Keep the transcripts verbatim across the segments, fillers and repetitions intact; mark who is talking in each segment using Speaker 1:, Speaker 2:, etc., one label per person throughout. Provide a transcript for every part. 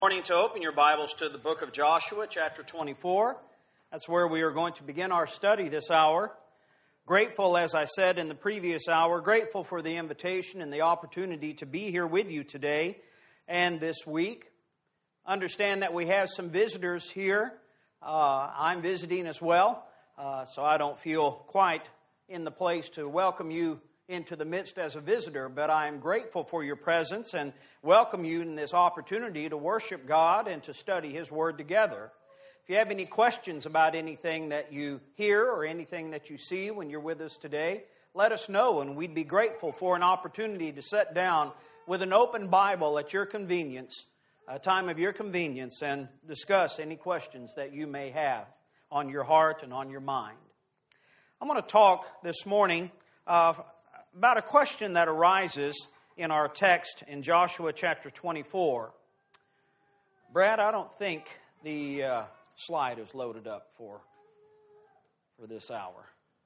Speaker 1: Morning to open your Bibles to the book of Joshua, chapter twenty-four. That's where we are going to begin our study this hour. Grateful, as I said in the previous hour, grateful for the invitation and the opportunity to be here with you today and this week. Understand that we have some visitors here. Uh, I'm visiting as well, uh, so I don't feel quite in the place to welcome you into the midst as a visitor, but I am grateful for your presence and welcome you in this opportunity to worship God and to study His Word together. If you have any questions about anything that you hear or anything that you see when you're with us today, let us know, and we'd be grateful for an opportunity to sit down with an open Bible at your convenience, a time of your convenience, and discuss any questions that you may have on your heart and on your mind. I'm going to talk this morning uh, about a question that arises in our text in Joshua chapter twenty-four. Brad, I don't think the uh, slide is loaded up for, for this hour.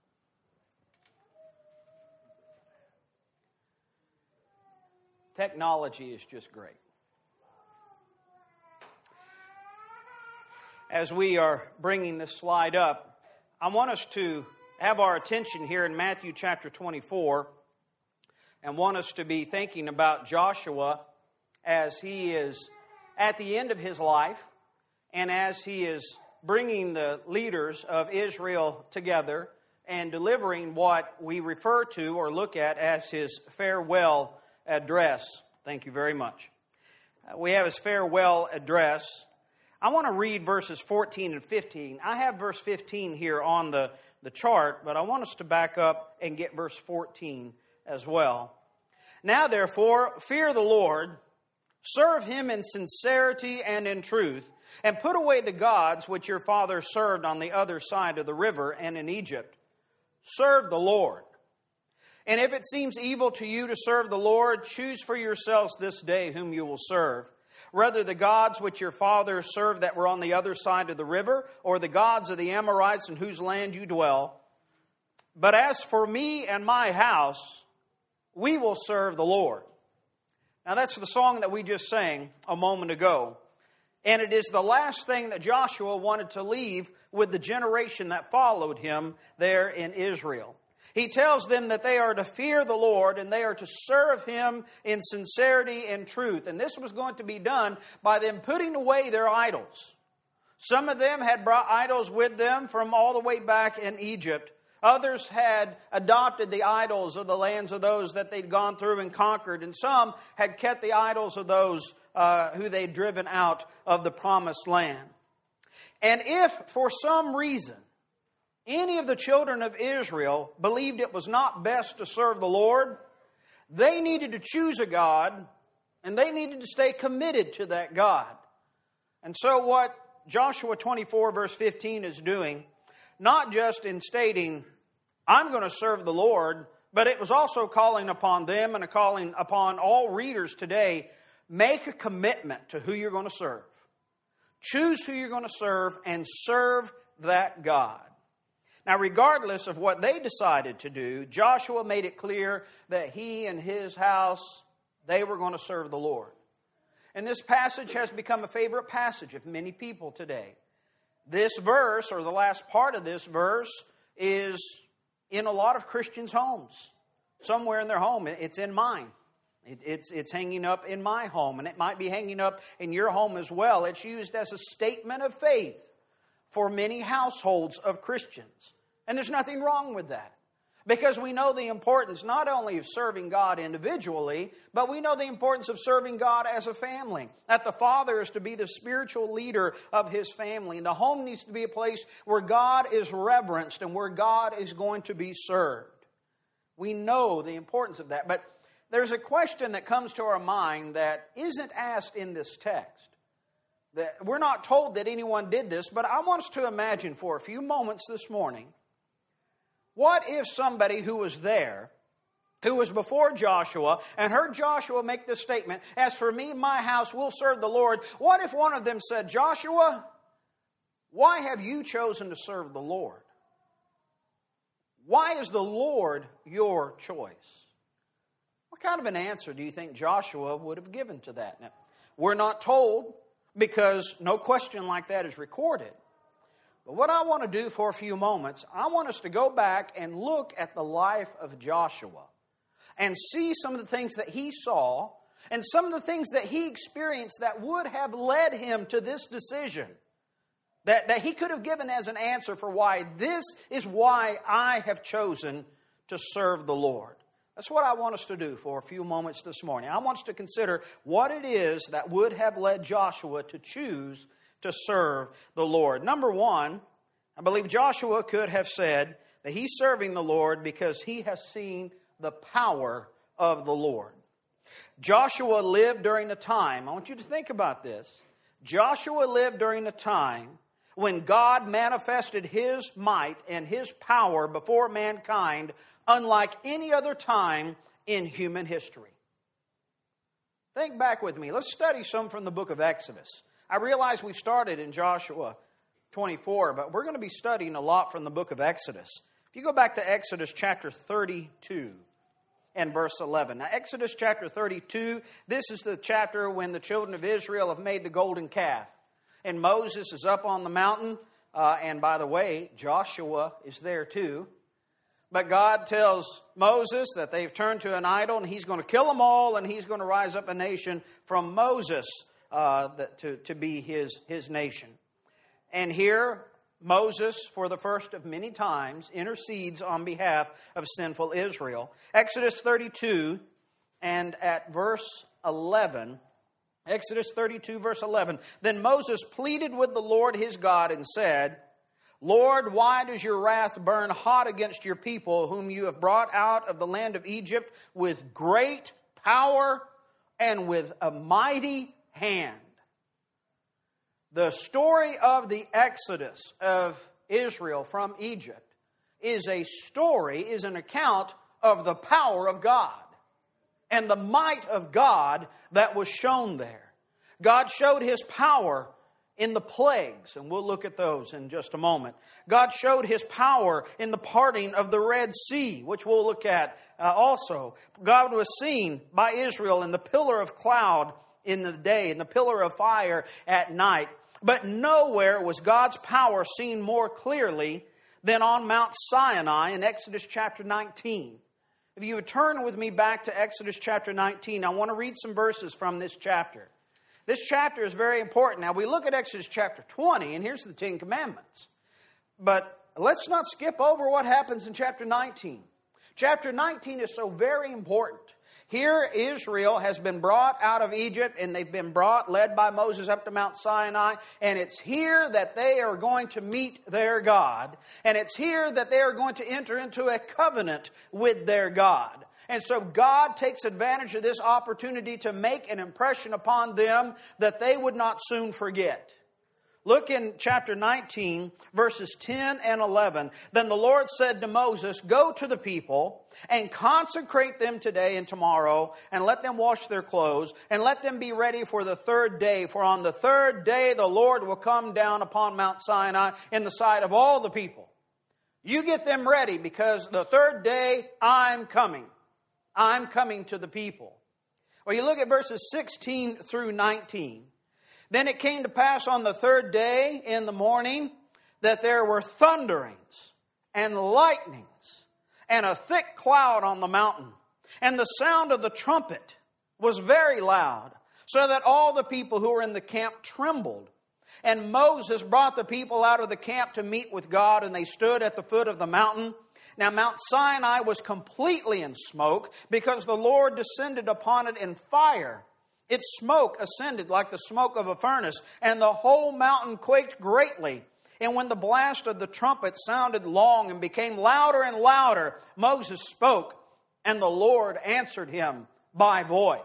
Speaker 1: Technology is just great. As we are bringing this slide up, I want us to have our attention here in Matthew chapter twenty-four and want us to be thinking about Joshua as he is at the end of his life and as he is bringing the leaders of Israel together and delivering what we refer to or look at as his farewell address. Thank you very much. Uh, we have his farewell address. I want to read verses fourteen and fifteen. I have verse fifteen here on the, the chart, but I want us to back up and get verse fourteen as well. Now, therefore, fear the Lord, serve Him in sincerity and in truth, and put away the gods which your fathers served on the other side of the river and in Egypt. Serve the Lord. And if it seems evil to you to serve the Lord, choose for yourselves this day whom you will serve, whether the gods which your fathers served that were on the other side of the river, or the gods of the Amorites in whose land you dwell. But as for me and my house, we will serve the Lord. Now that's the song that we just sang a moment ago. And it is the last thing that Joshua wanted to leave with the generation that followed him there in Israel. He tells them that they are to fear the Lord and they are to serve Him in sincerity and truth. And this was going to be done by them putting away their idols. Some of them had brought idols with them from all the way back in Egypt. Others had adopted the idols of the lands of those that they'd gone through and conquered. And some had kept the idols of those uh, who they'd driven out of the promised land. And if for some reason any of the children of Israel believed it was not best to serve the Lord, they needed to choose a God and they needed to stay committed to that God. And so what Joshua twenty-four verse fifteen is doing, not just in stating, I'm going to serve the Lord, but it was also calling upon them and a calling upon all readers today, make a commitment to who you're going to serve. Choose who you're going to serve and serve that God. Now, regardless of what they decided to do, Joshua made it clear that he and his house, they were going to serve the Lord. And this passage has become a favorite passage of many people today. This verse, or the last part of this verse, is in a lot of Christians' homes. Somewhere in their home. It's in mine. It, it's, it's hanging up in my home, and it might be hanging up in your home as well. It's used as a statement of faith for many households of Christians. And there's nothing wrong with that. Because we know the importance not only of serving God individually, but we know the importance of serving God as a family. That the father is to be the spiritual leader of his family. And the home needs to be a place where God is reverenced and where God is going to be served. We know the importance of that. But there's a question that comes to our mind that isn't asked in this text. That we're not told that anyone did this, but I want us to imagine for a few moments this morning, what if somebody who was there, who was before Joshua, and heard Joshua make this statement, as for me and my house, we'll serve the Lord. What if one of them said, Joshua, why have you chosen to serve the Lord? Why is the Lord your choice? What kind of an answer do you think Joshua would have given to that? Now, we're not told, because no question like that is recorded. But what I want to do for a few moments, I want us to go back and look at the life of Joshua and see some of the things that he saw and some of the things that he experienced that would have led him to this decision that, that he could have given as an answer for why this is why I have chosen to serve the Lord. That's what I want us to do for a few moments this morning. I want us to consider what it is that would have led Joshua to choose to serve the Lord. Number one, I believe Joshua could have said that he's serving the Lord because he has seen the power of the Lord. Joshua lived during a time, I want you to think about this. Joshua lived during a time when God manifested His might and His power before mankind unlike any other time in human history. Think back with me. Let's study some from the book of Exodus. I realize we started in Joshua twenty-four, but we're going to be studying a lot from the book of Exodus. If you go back to Exodus chapter thirty-two and verse eleven. Now, Exodus chapter thirty-two, this is the chapter when the children of Israel have made the golden calf. And Moses is up on the mountain. Uh, and by the way, Joshua is there too. But God tells Moses that they've turned to an idol and He's going to kill them all and He's going to rise up a nation from Moses uh, to, to be his, his nation. And here, Moses, for the first of many times, intercedes on behalf of sinful Israel. Exodus thirty-two and at verse eleven, Exodus thirty-two verse eleven, then Moses pleaded with the Lord his God and said, Lord, why does your wrath burn hot against your people, whom you have brought out of the land of Egypt with great power and with a mighty hand? The story of the Exodus of Israel from Egypt is a story, is an account of the power of God and the might of God that was shown there. God showed His power in the plagues, and we'll look at those in just a moment. God showed His power in the parting of the Red Sea, which we'll look at uh, also. God was seen by Israel in the pillar of cloud in the day, and the pillar of fire at night. But nowhere was God's power seen more clearly than on Mount Sinai in Exodus chapter nineteen. If you would turn with me back to Exodus chapter nineteen, I want to read some verses from this chapter. This chapter is very important. Now, we look at Exodus chapter twenty, and here's the Ten Commandments. But let's not skip over what happens in chapter nineteen. Chapter nineteen is so very important. Here, Israel has been brought out of Egypt, and they've been brought, led by Moses, up to Mount Sinai. And it's here that they are going to meet their God. And it's here that they are going to enter into a covenant with their God. And so God takes advantage of this opportunity to make an impression upon them that they would not soon forget. Look in chapter nineteen, verses ten and eleven. Then the Lord said to Moses, go to the people and consecrate them today and tomorrow, and let them wash their clothes, and let them be ready for the third day. For on the third day the Lord will come down upon Mount Sinai in the sight of all the people. You get them ready, because the third day I'm coming. I'm coming to the people. Well, you look at verses sixteen through nineteen. Then it came to pass on the third day in the morning that there were thunderings and lightnings and a thick cloud on the mountain. And the sound of the trumpet was very loud, so that all the people who were in the camp trembled. And Moses brought the people out of the camp to meet with God, and they stood at the foot of the mountain. Now Mount Sinai was completely in smoke, because the Lord descended upon it in fire. Its smoke ascended like the smoke of a furnace, and the whole mountain quaked greatly. And when the blast of the trumpet sounded long and became louder and louder, Moses spoke, and the Lord answered him by voice.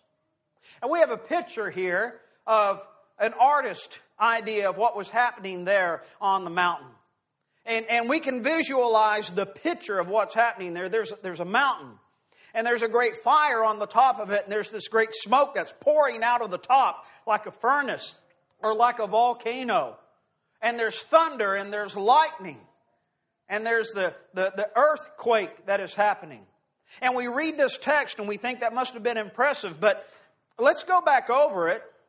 Speaker 1: And we have a picture here of an artist idea of what was happening there on the mountain. And, and we can visualize the picture of what's happening there. There's, there's a mountain. And there's a great fire on the top of it, and there's this great smoke that's pouring out of the top like a furnace or like a volcano. And there's thunder, and there's lightning, and there's the, the, the earthquake that is happening. And we read this text, and we think that must have been impressive, but let's go back over it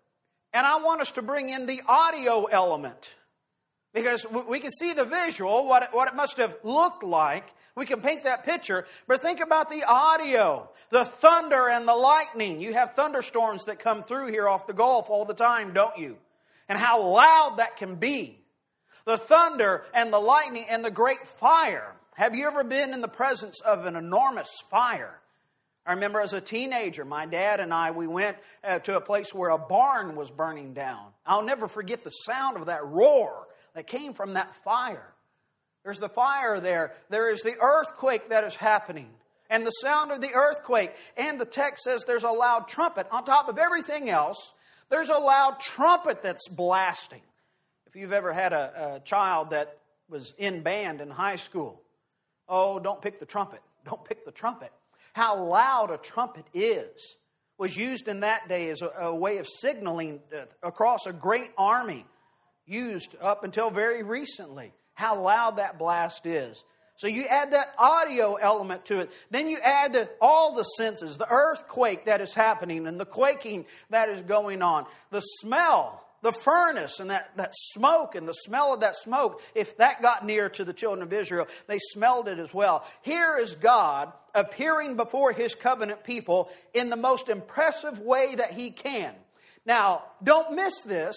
Speaker 1: And I want us to bring in the audio element. Because we can see the visual, what it, what it must have looked like. We can paint that picture. But think about the audio. The thunder and the lightning. You have thunderstorms that come through here off the Gulf all the time, don't you? And how loud that can be. The thunder and the lightning and the great fire. Have you ever been in the presence of an enormous fire? I remember as a teenager, my dad and I, we went uh, to a place where a barn was burning down. I'll never forget the sound of that roar that came from that fire. There's the fire there. There is the earthquake that is happening. And the sound of the earthquake. And the text says there's a loud trumpet. On top of everything else, there's a loud trumpet that's blasting. If you've ever had a, a child that was in band in high school, oh, don't pick the trumpet. Don't pick the trumpet. How loud a trumpet is was used in that day as a, a way of signaling across a great army, used up until very recently. How loud that blast is. So you add that audio element to it. Then you add the, all the senses, the earthquake that is happening and the quaking that is going on. The smell, the furnace and that, that smoke and the smell of that smoke. If that got near to the children of Israel, they smelled it as well. Here is God appearing before His covenant people in the most impressive way that He can. Now, don't miss this.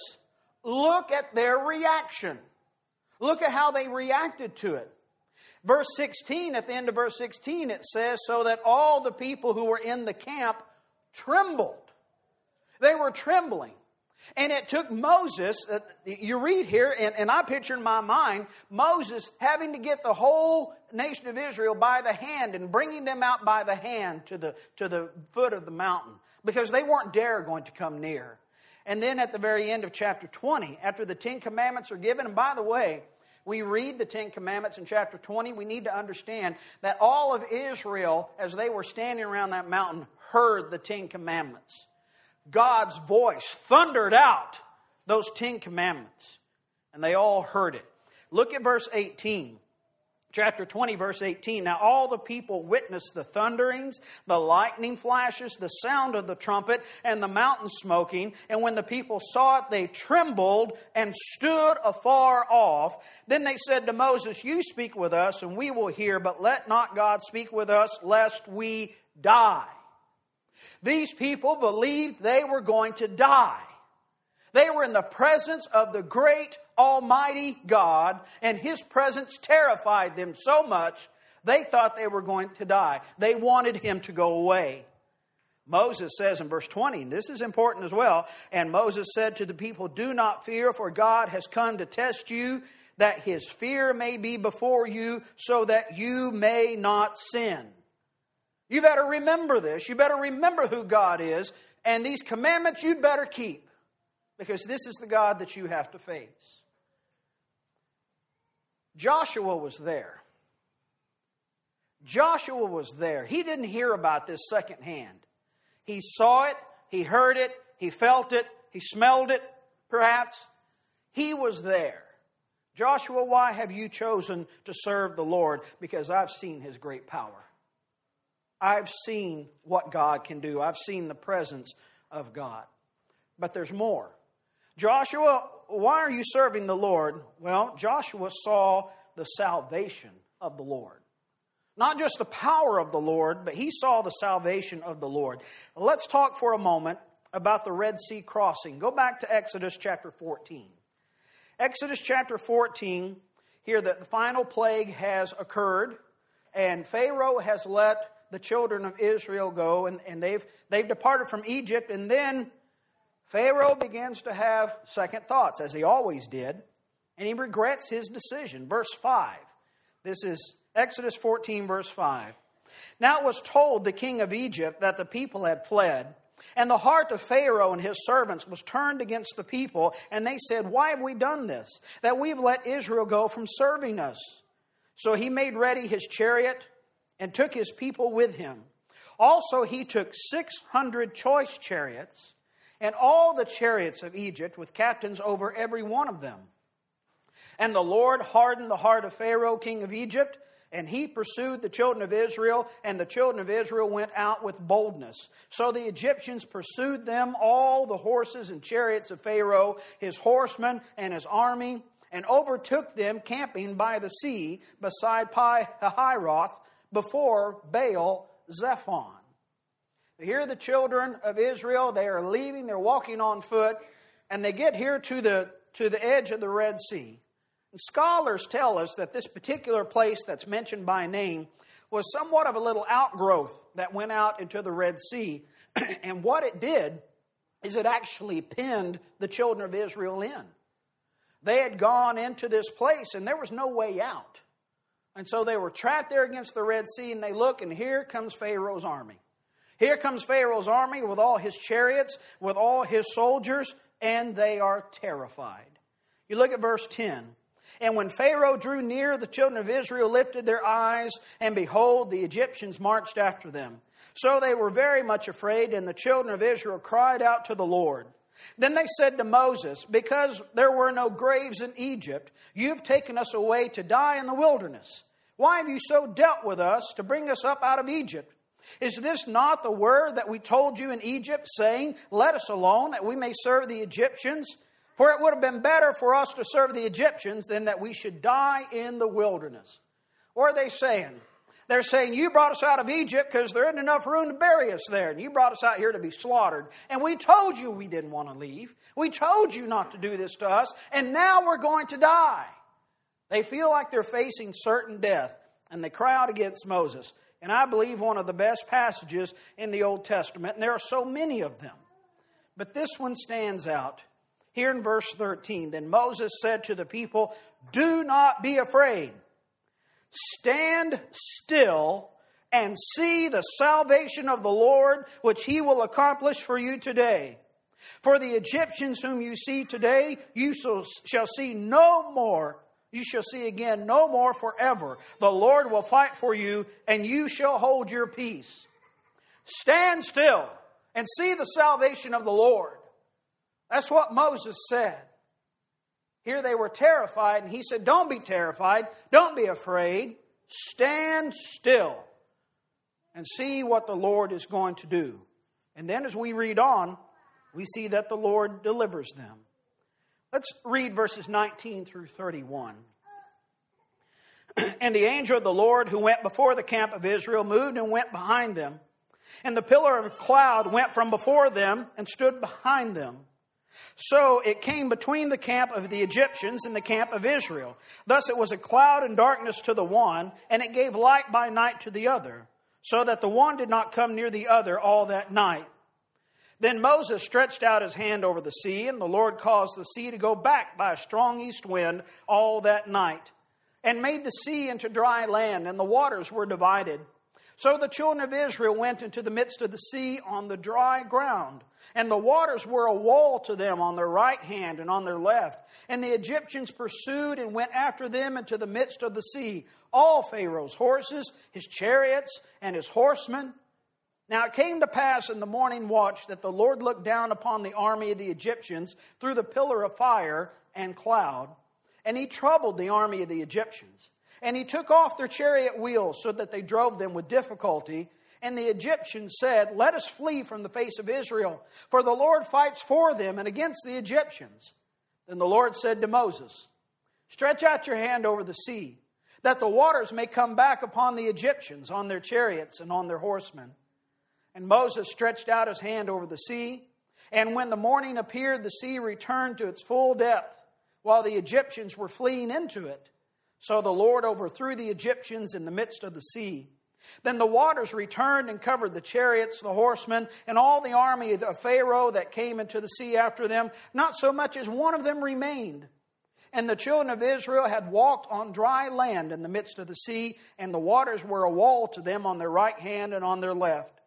Speaker 1: Look at their reaction. Look at how they reacted to it. Verse sixteen, at the end of verse sixteen, it says, so that all the people who were in the camp trembled. They were trembling. And it took Moses, uh, you read here, and, and I picture in my mind, Moses having to get the whole nation of Israel by the hand and bringing them out by the hand to the, to the foot of the mountain. Because they weren't dare going to come near. And then at the very end of chapter twenty, after the Ten Commandments are given, and by the way, we read the Ten Commandments in chapter twenty, we need to understand that all of Israel, as they were standing around that mountain, heard the Ten Commandments. God's voice thundered out those Ten Commandments, and they all heard it. Look at verse eighteen. Chapter twenty, verse eighteen. Now all the people witnessed the thunderings, the lightning flashes, the sound of the trumpet, and the mountain smoking. And when the people saw it, they trembled and stood afar off. Then they said to Moses, you speak with us, and we will hear, but let not God speak with us, lest we die. These people believed they were going to die. They were in the presence of the great Almighty God, and His presence terrified them so much, they thought they were going to die. They wanted Him to go away. Moses says in verse twenty, and this is important as well, and Moses said to the people, do not fear, for God has come to test you, that His fear may be before you, so that you may not sin. You better remember this. You better remember who God is, and these commandments you'd better keep. Because this is the God that you have to face. Joshua was there. Joshua was there. He didn't hear about this secondhand. He saw it, he heard it, he felt it, he smelled it, perhaps. He was there. Joshua, why have you chosen to serve the Lord? Because I've seen His great power. I've seen what God can do. I've seen the presence of God. But there's more. Joshua, why are you serving the Lord? Well, Joshua saw the salvation of the Lord. Not just the power of the Lord, but he saw the salvation of the Lord. Let's talk for a moment about the Red Sea crossing. Go back to Exodus chapter fourteen. Exodus chapter fourteen, here the final plague has occurred, and Pharaoh has let the children of Israel go, and, and they've, they've departed from Egypt, and then Pharaoh begins to have second thoughts, as he always did, and he regrets his decision. Verse five. This is Exodus fourteen, verse five. Now it was told the king of Egypt that the people had fled, and the heart of Pharaoh and his servants was turned against the people, and they said, why have we done this, that we've let Israel go from serving us? So he made ready his chariot and took his people with him. Also he took six hundred choice chariots, and all the chariots of Egypt with captains over every one of them. And the Lord hardened the heart of Pharaoh, king of Egypt, And he pursued the children of Israel, and the children of Israel went out with boldness. So the Egyptians pursued them, all the horses and chariots of Pharaoh, his horsemen and his army, and overtook them camping by the sea beside Pi-hahiroth before Baal-zephon. Here the children of Israel, they are leaving, they're walking on foot, and they get here to the, to the edge of the Red Sea. And scholars tell us that this particular place that's mentioned by name was somewhat of a little outgrowth that went out into the Red Sea. And what it did is it actually pinned the children of Israel in. They had gone into this place and there was no way out. And so they were trapped there against the Red Sea, and they look, and here comes Pharaoh's army. Here comes Pharaoh's army with all his chariots, with all his soldiers, and they are terrified. You look at verse ten. And when Pharaoh drew near, the children of Israel lifted their eyes, and behold, the Egyptians marched after them. So they were very much afraid, and the children of Israel cried out to the Lord. Then they said to Moses, because there were no graves in Egypt, you've taken us away to die in the wilderness. Why have you so dealt with us to bring us up out of Egypt? Is this not the word that we told you in Egypt, saying, let us alone, that we may serve the Egyptians? For it would have been better for us to serve the Egyptians than that we should die in the wilderness. What are they saying? They're saying, you brought us out of Egypt because there isn't enough room to bury us there. And you brought us out here to be slaughtered. And we told you we didn't want to leave. We told you not to do this to us. And now we're going to die. They feel like they're facing certain death. And they cry out against Moses. And I believe one of the best passages in the Old Testament. And there are so many of them. But this one stands out. Here in verse thirteen, then Moses said to the people, do not be afraid. Stand still and see the salvation of the Lord, which he will accomplish for you today. For the Egyptians whom you see today, you shall see no more. You shall see again no more forever. The Lord will fight for you, and you shall hold your peace. Stand still and see the salvation of the Lord. That's what Moses said. Here they were terrified, and he said, don't be terrified, don't be afraid, stand still and see what the Lord is going to do. And then as we read on, we see that the Lord delivers them. Let's read verses nineteen through thirty-one. And the angel of the Lord who went before the camp of Israel moved and went behind them. And the pillar of cloud went from before them and stood behind them. So it came between the camp of the Egyptians and the camp of Israel. Thus it was a cloud and darkness to the one, and it gave light by night to the other, so that the one did not come near the other all that night. Then Moses stretched out his hand over the sea, and the Lord caused the sea to go back by a strong east wind all that night, and made the sea into dry land, and the waters were divided. So the children of Israel went into the midst of the sea on the dry ground, and the waters were a wall to them on their right hand and on their left. And the Egyptians pursued and went after them into the midst of the sea, all Pharaoh's horses, his chariots, and his horsemen. Now it came to pass in the morning watch that the Lord looked down upon the army of the Egyptians through the pillar of fire and cloud, and he troubled the army of the Egyptians. And he took off their chariot wheels so that they drove them with difficulty. And the Egyptians said, let us flee from the face of Israel, for the Lord fights for them and against the Egyptians. Then the Lord said to Moses, stretch out your hand over the sea, that the waters may come back upon the Egyptians, on their chariots and on their horsemen. And Moses stretched out his hand over the sea, and when the morning appeared, the sea returned to its full depth, while the Egyptians were fleeing into it. So the Lord overthrew the Egyptians in the midst of the sea. Then the waters returned and covered the chariots, the horsemen, and all the army of Pharaoh that came into the sea after them. Not so much as one of them remained. And the children of Israel had walked on dry land in the midst of the sea, and the waters were a wall to them on their right hand and on their left.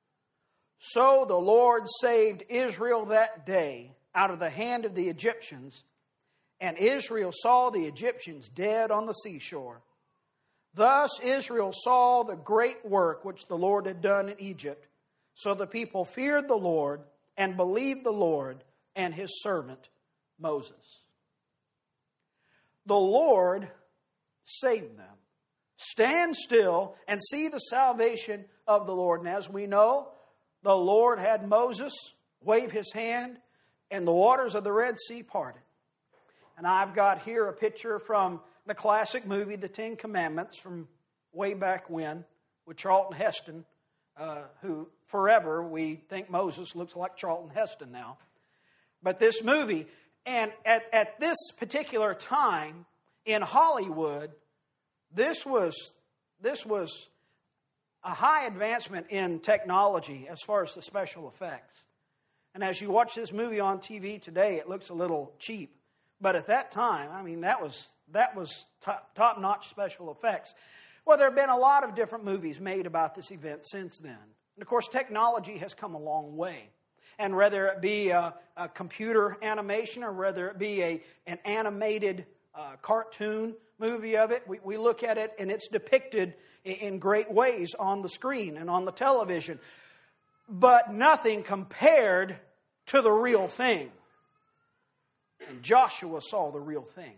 Speaker 1: So the Lord saved Israel that day out of the hand of the Egyptians, and Israel saw the Egyptians dead on the seashore. Thus Israel saw the great work which the Lord had done in Egypt. So the people feared the Lord and believed the Lord and his servant Moses. The Lord saved them. stand still and see the salvation of the Lord. And as we know, the Lord had Moses wave his hand, and the waters of the Red Sea parted. And I've got here a picture from the classic movie, The Ten Commandments, from way back when, with Charlton Heston, uh, who forever we think Moses looks like Charlton Heston now. But this movie, and at, at this particular time in Hollywood, this was this was a high advancement in technology as far as the special effects. And as you watch this movie on T V today, it looks a little cheap. But at that time, I mean, that was that was top, top-notch special effects. Well, there have been a lot of different movies made about this event since then. And of course, technology has come a long way. And whether it be a, a computer animation or whether it be a, an animated uh, cartoon movie of it, we, we look at it and it's depicted in, in great ways on the screen and on the television. But nothing compared to the real thing. And Joshua saw the real thing.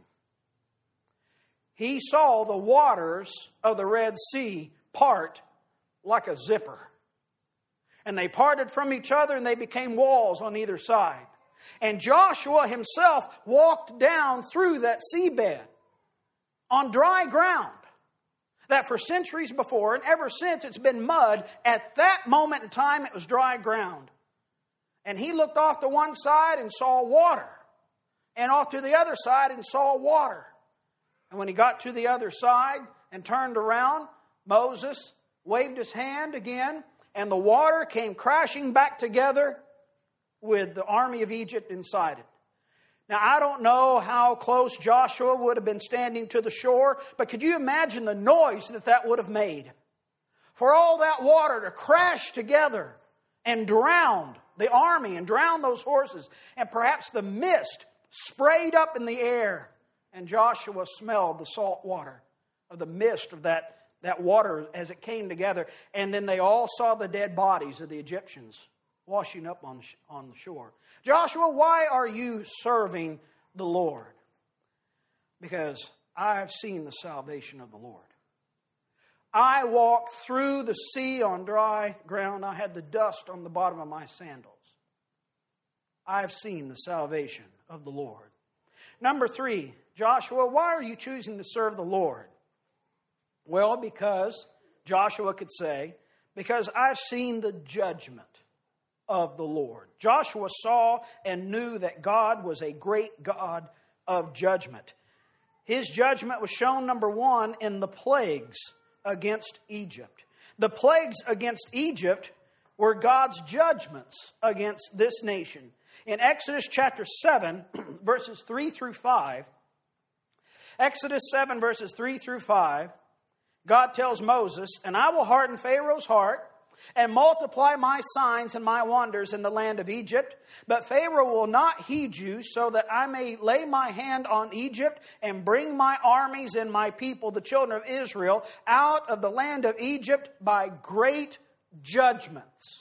Speaker 1: He saw the waters of the Red Sea part like a zipper. And they parted from each other and they became walls on either side. And Joshua himself walked down through that seabed on dry ground that for centuries before and ever since it's been mud. At that moment in time it was dry ground. And he looked off to one side and saw water. And off to the other side and saw water. And when he got to the other side and turned around, Moses waved his hand again, and the water came crashing back together with the army of Egypt inside it. Now, I don't know how close Joshua would have been standing to the shore, but could you imagine the noise that that would have made? For all that water to crash together and drown the army and drown those horses, and perhaps the mist sprayed up in the air, and Joshua smelled the salt water of the mist of that, that water as it came together. And then they all saw the dead bodies of the Egyptians washing up on, on the shore. Joshua, why are you serving the Lord? Because I have seen the salvation of the Lord. I walked through the sea on dry ground. I had the dust on the bottom of my sandals. I have seen the salvation of the Lord. Number three, Joshua, why are you choosing to serve the Lord? Well, because Joshua could say, because I've seen the judgment of the Lord. Joshua saw and knew that God was a great God of judgment. His judgment was shown, number one, in the plagues against Egypt. The plagues against Egypt were God's judgments against this nation. In Exodus chapter seven, verses three through five, Exodus seven, verses three through five, God tells Moses, "And I will harden Pharaoh's heart and multiply my signs and my wonders in the land of Egypt. But Pharaoh will not heed you, so that I may lay my hand on Egypt and bring my armies and my people, the children of Israel, out of the land of Egypt by great judgments."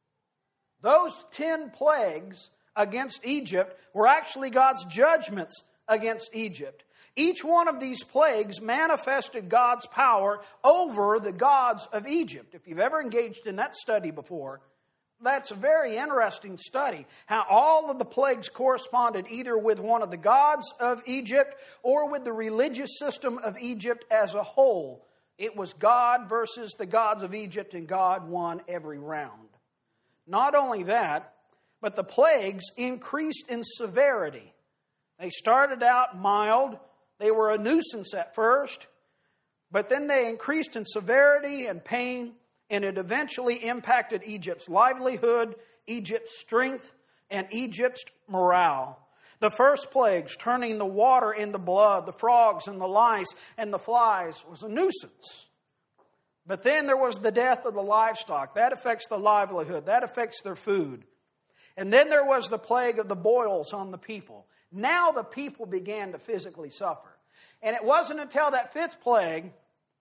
Speaker 1: Those ten plagues against Egypt were actually God's judgments against Egypt. Each one of these plagues manifested God's power over the gods of Egypt. If you've ever engaged in that study before, that's a very interesting study. How all of the plagues corresponded either with one of the gods of Egypt or with the religious system of Egypt as a whole. It was God versus the gods of Egypt, and God won every round. Not only that, but the plagues increased in severity. They started out mild. They were a nuisance at first, but then they increased in severity and pain, and it eventually impacted Egypt's livelihood, Egypt's strength, and Egypt's morale. The first plagues, turning the water into blood, the frogs and the lice and the flies, was a nuisance. But then there was the death of the livestock. That affects the livelihood. That affects their food. And then there was the plague of the boils on the people. Now the people began to physically suffer. And it wasn't until that fifth plague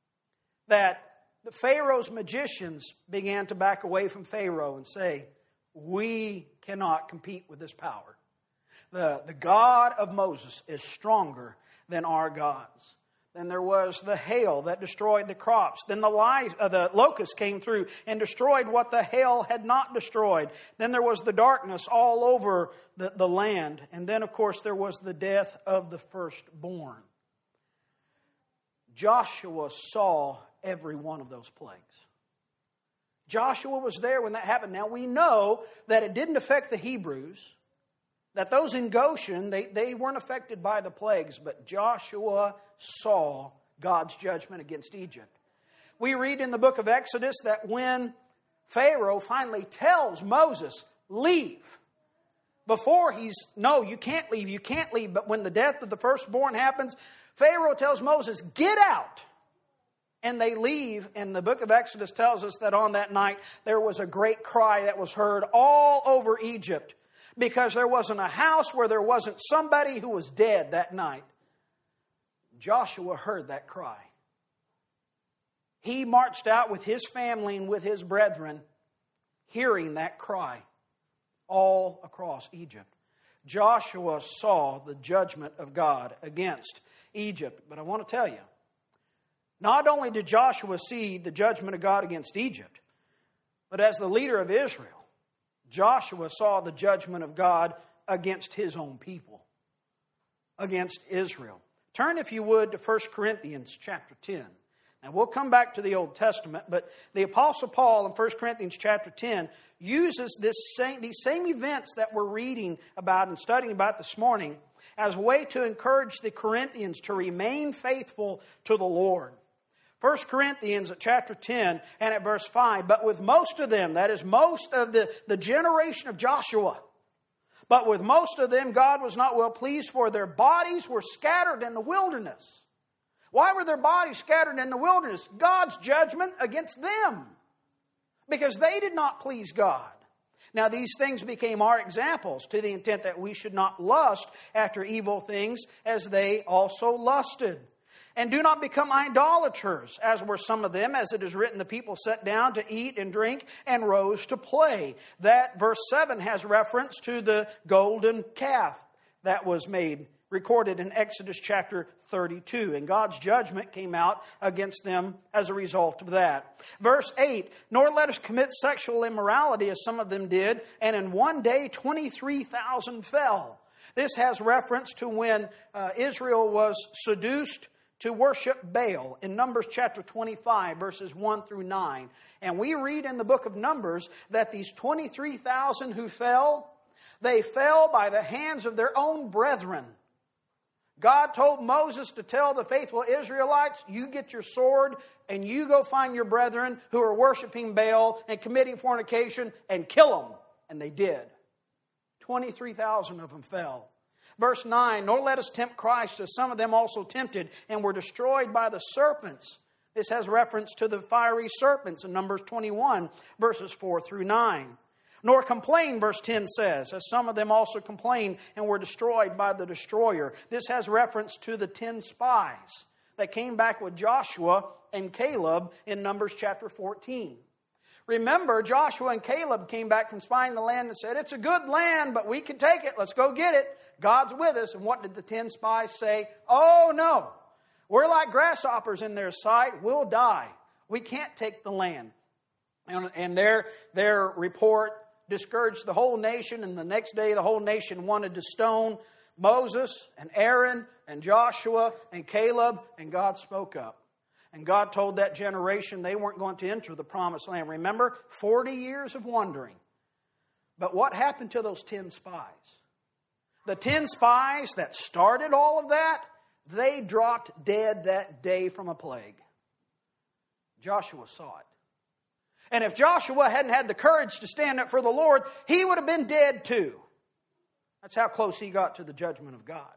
Speaker 1: that the Pharaoh's magicians began to back away from Pharaoh and say, "We cannot compete with this power. The, the God of Moses is stronger than our gods." Then there was the hail that destroyed the crops. Then the, lies, uh, the locusts came through and destroyed what the hail had not destroyed. Then there was the darkness all over the, the land. And then, of course, there was the death of the firstborn. Joshua saw every one of those plagues. Joshua was there when that happened. Now, we know that it didn't affect the Hebrews, that those in Goshen, they, they weren't affected by the plagues, but Joshua saw God's judgment against Egypt. We read in the book of Exodus that when Pharaoh finally tells Moses, leave, before he's, no, you can't leave, you can't leave, but when the death of the firstborn happens, Pharaoh tells Moses, get out. And they leave, and the book of Exodus tells us that on that night there was a great cry that was heard all over Egypt, because there wasn't a house where there wasn't somebody who was dead that night. Joshua heard that cry. He marched out with his family and with his brethren, hearing that cry all across Egypt. Joshua saw the judgment of God against Egypt. But I want to tell you, not only did Joshua see the judgment of God against Egypt, but as the leader of Israel, Joshua saw the judgment of God against his own people, against Israel. Turn, if you would, to First Corinthians chapter ten. Now, we'll come back to the Old Testament, but the Apostle Paul in First Corinthians chapter ten uses this same, these same events that we're reading about and studying about this morning as a way to encourage the Corinthians to remain faithful to the Lord. First Corinthians at chapter ten and at verse five, but with most of them, that is most of the, the generation of Joshua, but with most of them God was not well pleased, for their bodies were scattered in the wilderness. Why were their bodies scattered in the wilderness? God's judgment against them, because they did not please God. Now these things became our examples, to the intent that we should not lust after evil things as they also lusted. And do not become idolaters, as were some of them, as it is written, the people sat down to eat and drink and rose to play. That, verse seven, has reference to the golden calf that was made, recorded in Exodus chapter thirty-two. And God's judgment came out against them as a result of that. Verse eight, nor let us commit sexual immorality as some of them did, and in one day twenty-three thousand fell. This has reference to when uh, Israel was seduced to worship Baal in Numbers chapter twenty-five, verses one through nine. And we read in the book of Numbers that these twenty-three thousand who fell, they fell by the hands of their own brethren. God told Moses to tell the faithful Israelites, you get your sword and you go find your brethren who are worshiping Baal and committing fornication and kill them. And they did. twenty-three thousand of them fell. Verse nine, nor let us tempt Christ, as some of them also tempted and were destroyed by the serpents. This has reference to the fiery serpents in Numbers twenty-one, verses four through nine. Nor complain, verse ten says, as some of them also complained and were destroyed by the destroyer. This has reference to the ten spies that came back with Joshua and Caleb in Numbers chapter fourteen. Remember, Joshua and Caleb came back from spying the land and said, it's a good land, but we can take it. Let's go get it. God's with us. And what did the ten spies say? Oh, no. We're like grasshoppers in their sight. We'll die. We can't take the land. And, and their, their report discouraged the whole nation. And the next day, the whole nation wanted to stone Moses and Aaron and Joshua and Caleb. And God spoke up. And God told that generation they weren't going to enter the promised land. Remember, forty years of wandering. But what happened to those ten spies? The ten spies that started all of that, they dropped dead that day from a plague. Joshua saw it. And if Joshua hadn't had the courage to stand up for the Lord, he would have been dead too. That's how close he got to the judgment of God.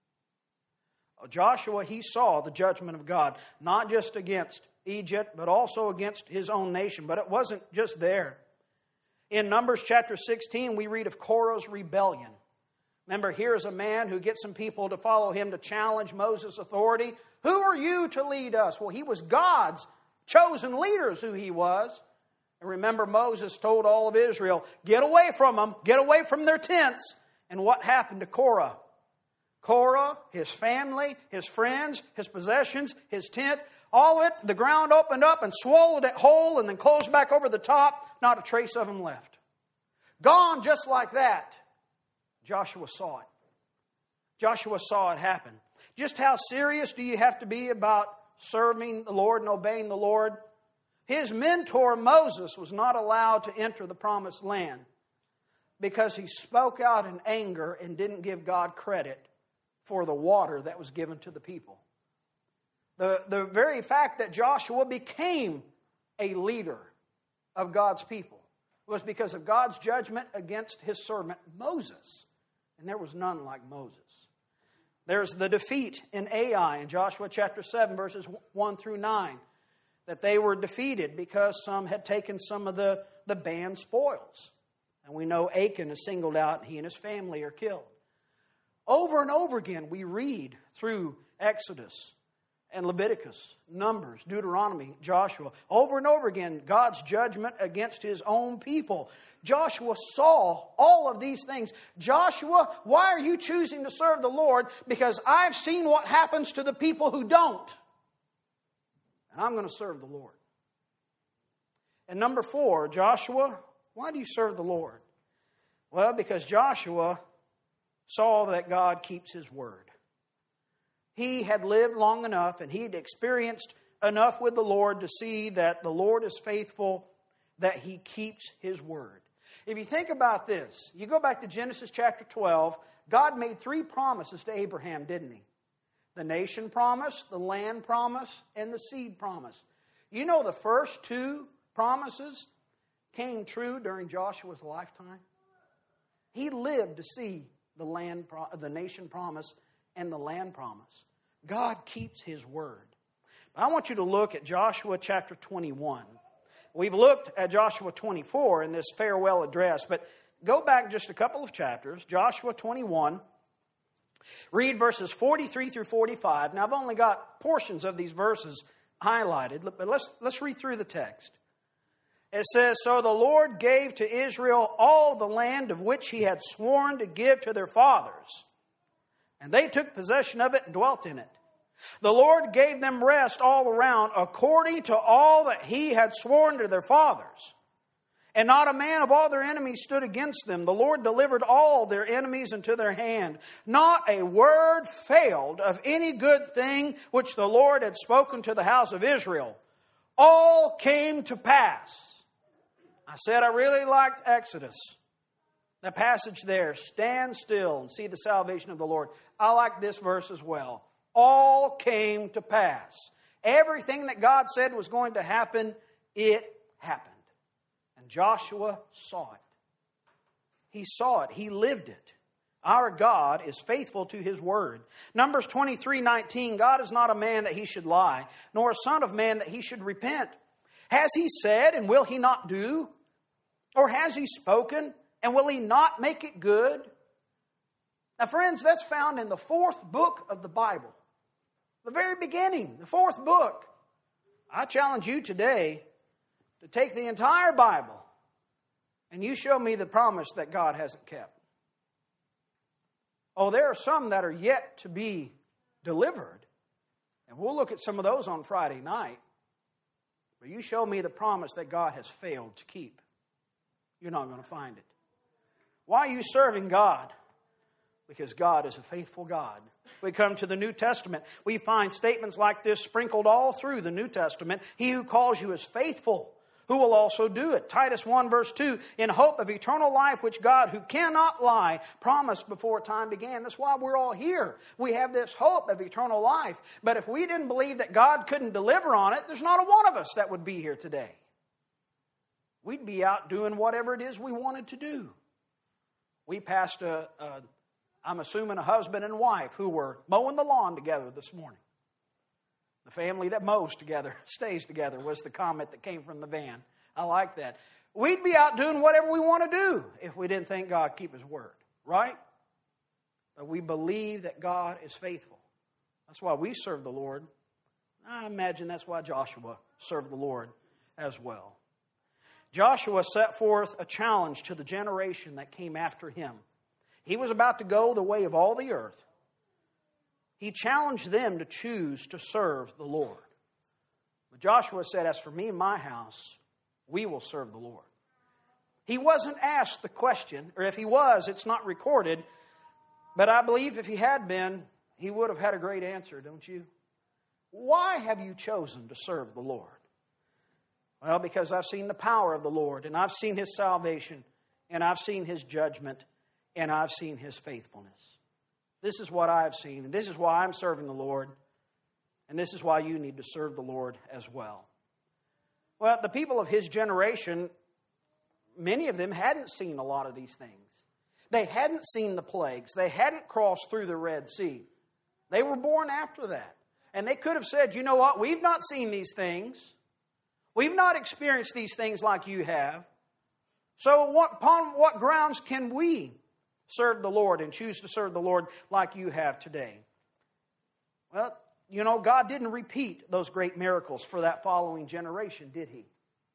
Speaker 1: Joshua, he saw the judgment of God, not just against Egypt, but also against his own nation. But it wasn't just there. In Numbers chapter sixteen, we read of Korah's rebellion. Remember, here's a man who gets some people to follow him to challenge Moses' authority. Who are you to lead us? Well, he was God's chosen leaders, who he was. And remember, Moses told all of Israel, get away from them, get away from their tents. And what happened to Korah? Korah Joshua, his family, his friends, his possessions, his tent, all of it, the ground opened up and swallowed it whole and then closed back over the top. Not a trace of them left. Gone just like that. Joshua saw it. Joshua saw it happen. Just how serious do you have to be about serving the Lord and obeying the Lord? His mentor, Moses, was not allowed to enter the promised land because he spoke out in anger and didn't give God credit for the water that was given to the people. The, the very fact that Joshua became a leader of God's people was because of God's judgment against his servant Moses. And there was none like Moses. There's the defeat in Ai in Joshua chapter seven, verses one through nine. That they were defeated because some had taken some of the, the banned spoils. And we know Achan is singled out and he and his family are killed. Over and over again we read through Exodus and Leviticus, Numbers, Deuteronomy, Joshua. Over and over again, God's judgment against his own people. Joshua saw all of these things. Joshua, why are you choosing to serve the Lord? Because I've seen what happens to the people who don't. And I'm going to serve the Lord. And number four, Joshua, why do you serve the Lord? Well, because Joshua saw that God keeps his word. He had lived long enough and he'd experienced enough with the Lord to see that the Lord is faithful, that he keeps his word. If you think about this, you go back to Genesis chapter twelve, God made three promises to Abraham, didn't he? The nation promise, the land promise, and the seed promise. You know the first two promises came true during Joshua's lifetime. He lived to see the land, the nation promise and the land promise. God keeps his word. I want you to look at Joshua chapter twenty-one. We've looked at Joshua twenty-four in this farewell address, but go back just a couple of chapters. Joshua twenty-one. Read verses forty-three through forty-five. Now, I've only got portions of these verses highlighted, but let's, let's read through the text. It says, "So the Lord gave to Israel all the land of which he had sworn to give to their fathers, and they took possession of it and dwelt in it. The Lord gave them rest all around according to all that he had sworn to their fathers. And not a man of all their enemies stood against them. The Lord delivered all their enemies into their hand. Not a word failed of any good thing which the Lord had spoken to the house of Israel. All came to pass." I said I really liked Exodus. The passage there, "Stand still and see the salvation of the Lord." I like this verse as well. All came to pass. Everything that God said was going to happen, it happened. And Joshua saw it. He saw it. He lived it. Our God is faithful to his word. Numbers twenty-three nineteen, "God is not a man that he should lie, nor a son of man that he should repent. Has he said, and will he not do? Or has he spoken, and will he not make it good?" Now, friends, that's found in the fourth book of the Bible. The very beginning, the fourth book. I challenge you today to take the entire Bible and you show me the promise that God hasn't kept. Oh, there are some that are yet to be delivered. And we'll look at some of those on Friday night. But you show me the promise that God has failed to keep. You're not going to find it. Why are you serving God? Because God is a faithful God. We come to the New Testament. We find statements like this sprinkled all through the New Testament. "He who calls you is faithful, who will also do it." Titus one verse two, "In hope of eternal life, which God, who cannot lie, promised before time began." That's why we're all here. We have this hope of eternal life. But if we didn't believe that God couldn't deliver on it, there's not a one of us that would be here today. We'd be out doing whatever it is we wanted to do. We passed a, a I'm assuming a husband and wife who were mowing the lawn together this morning. The family that mows together stays together was the comment that came from the van. I like that. We'd be out doing whatever we want to do if we didn't think God keep his word, right? But we believe that God is faithful. That's why we serve the Lord. I imagine that's why Joshua served the Lord as well. Joshua set forth a challenge to the generation that came after him. He was about to go the way of all the earth. He challenged them to choose to serve the Lord. But Joshua said, as for me and my house, we will serve the Lord. He wasn't asked the question, or if he was, it's not recorded. But I believe if he had been, he would have had a great answer, don't you? Why have you chosen to serve the Lord? Well, because I've seen the power of the Lord, and I've seen His salvation, and I've seen His judgment, and I've seen His faithfulness. This is what I've seen, and this is why I'm serving the Lord, and this is why you need to serve the Lord as well. Well, the people of his generation, many of them hadn't seen a lot of these things. They hadn't seen the plagues. They hadn't crossed through the Red Sea. They were born after that. And they could have said, you know what, we've not seen these things. We've not experienced these things like you have. So what, upon what grounds can we serve the Lord and choose to serve the Lord like you have today? Well, you know, God didn't repeat those great miracles for that following generation, did He?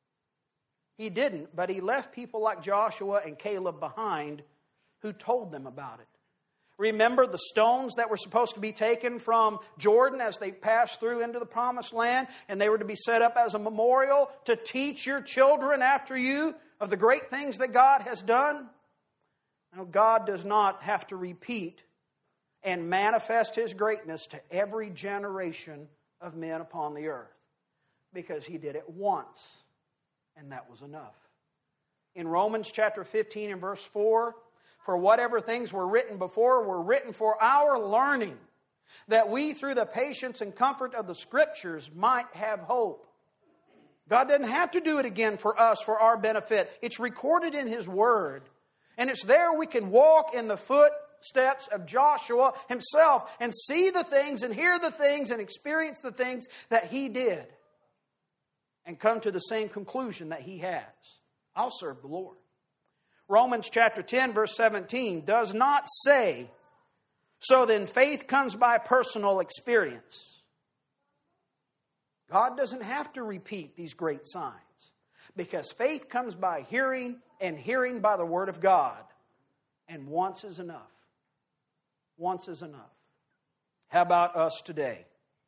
Speaker 1: He didn't, but He left people like Joshua and Caleb behind who told them about it. Remember the stones that were supposed to be taken from Jordan as they passed through into the promised land, and they were to be set up as a memorial to teach your children after you of the great things that God has done? Now, God does not have to repeat and manifest His greatness to every generation of men upon the earth, because He did it once, and that was enough. In Romans chapter fifteen and verse four, for whatever things were written before were written for our learning, that we through the patience and comfort of the Scriptures might have hope. God doesn't have to do it again for us, for our benefit. It's recorded in His Word. And it's there we can walk in the footsteps of Joshua himself and see the things and hear the things and experience the things that he did and come to the same conclusion that he has. I'll serve the Lord. Romans chapter ten verse seventeen does not say, so then faith comes by personal experience. God doesn't have to repeat these great signs, because faith comes by hearing, and hearing by the Word of God. And once is enough. Once is enough. How about us today?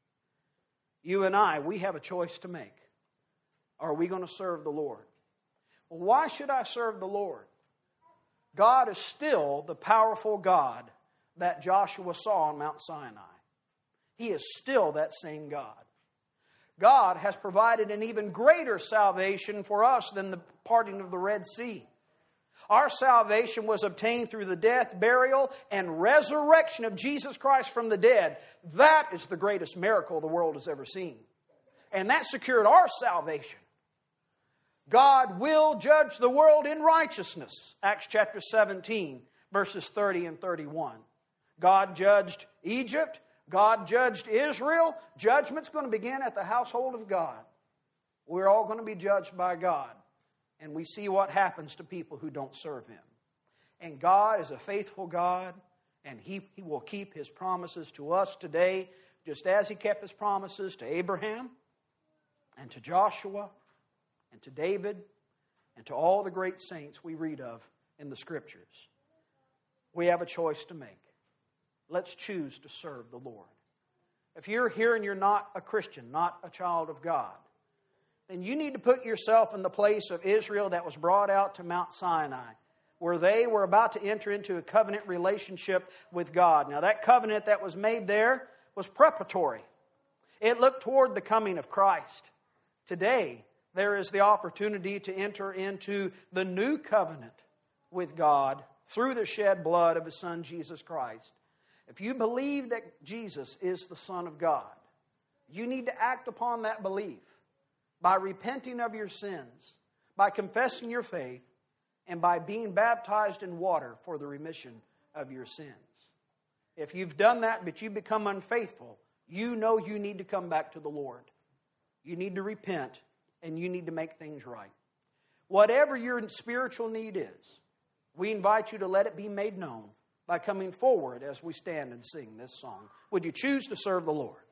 Speaker 1: You and I, we have a choice to make. Are we going to serve the Lord? Well, why should I serve the Lord? God is still the powerful God that Joshua saw on Mount Sinai. He is still that same God. God has provided an even greater salvation for us than the parting of the Red Sea. Our salvation was obtained through the death, burial, and resurrection of Jesus Christ from the dead. That is the greatest miracle the world has ever seen. And that secured our salvation. God will judge the world in righteousness. Acts chapter seventeen, verses thirty and thirty-one. God judged Egypt. God judged Israel. Judgment's going to begin at the household of God. We're all going to be judged by God. And we see what happens to people who don't serve Him. And God is a faithful God, and He, he will keep His promises to us today, just as He kept His promises to Abraham, and to Joshua, and to David, and to all the great saints we read of in the Scriptures. We have a choice to make. Let's choose to serve the Lord. If you're here and you're not a Christian, not a child of God, then you need to put yourself in the place of Israel that was brought out to Mount Sinai, where they were about to enter into a covenant relationship with God. Now, that covenant that was made there was preparatory. It looked toward the coming of Christ. Today, there is the opportunity to enter into the new covenant with God through the shed blood of His Son, Jesus Christ. If you believe that Jesus is the Son of God, you need to act upon that belief by repenting of your sins, by confessing your faith, and by being baptized in water for the remission of your sins. If you've done that but you become unfaithful, you know you need to come back to the Lord. You need to repent, and you need to make things right. Whatever your spiritual need is, we invite you to let it be made known by coming forward as we stand and sing this song. Would you choose to serve the Lord?